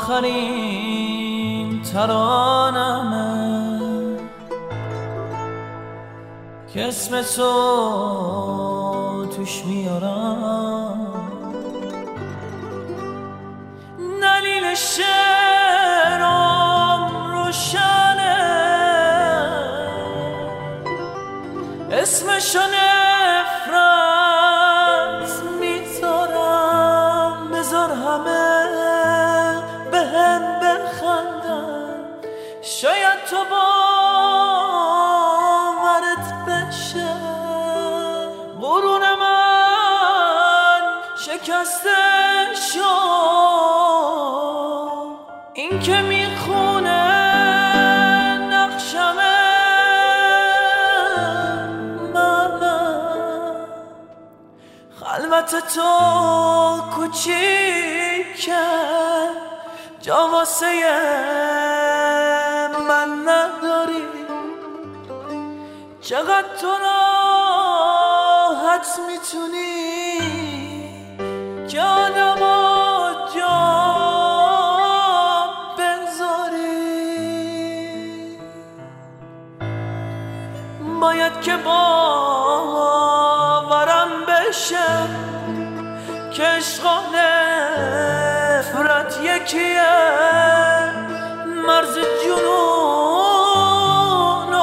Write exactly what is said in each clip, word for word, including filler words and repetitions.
آخرین ترانمه که اسم تو توش میارم. دلیل شعرم روشنه، اسمشو نفرت میذارم. بذار همه به هم بخندن، شاید تو باورت بشه غرور من شکسته شد. این که میخونه نقشمه من، خلوت تو کوچیکه جا واسه من نداری. چقدر تو راحت میتونی که آدمو جا بذاری. باید که باورم بشه که عشق و نفرت یکیه. مرز جنون و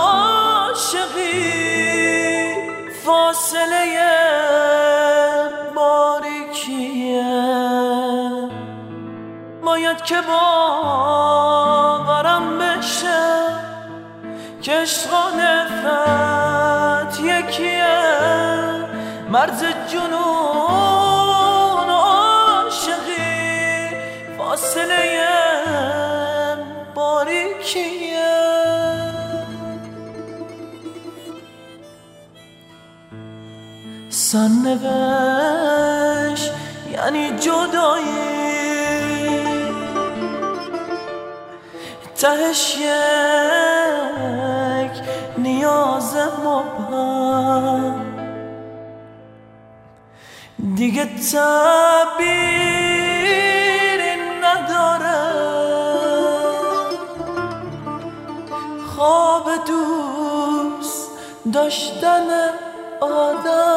عاشقی فاصله باریکیه. باید که باورم بشه که عشق و نفرت یکیه. مرز جنون و عاشقی فاصله باریکیه. سرنوشت یعنی جدایی، تهش یک نیاز مبهم دیگه تعبیری نداره. خواب دوست داشتن آدم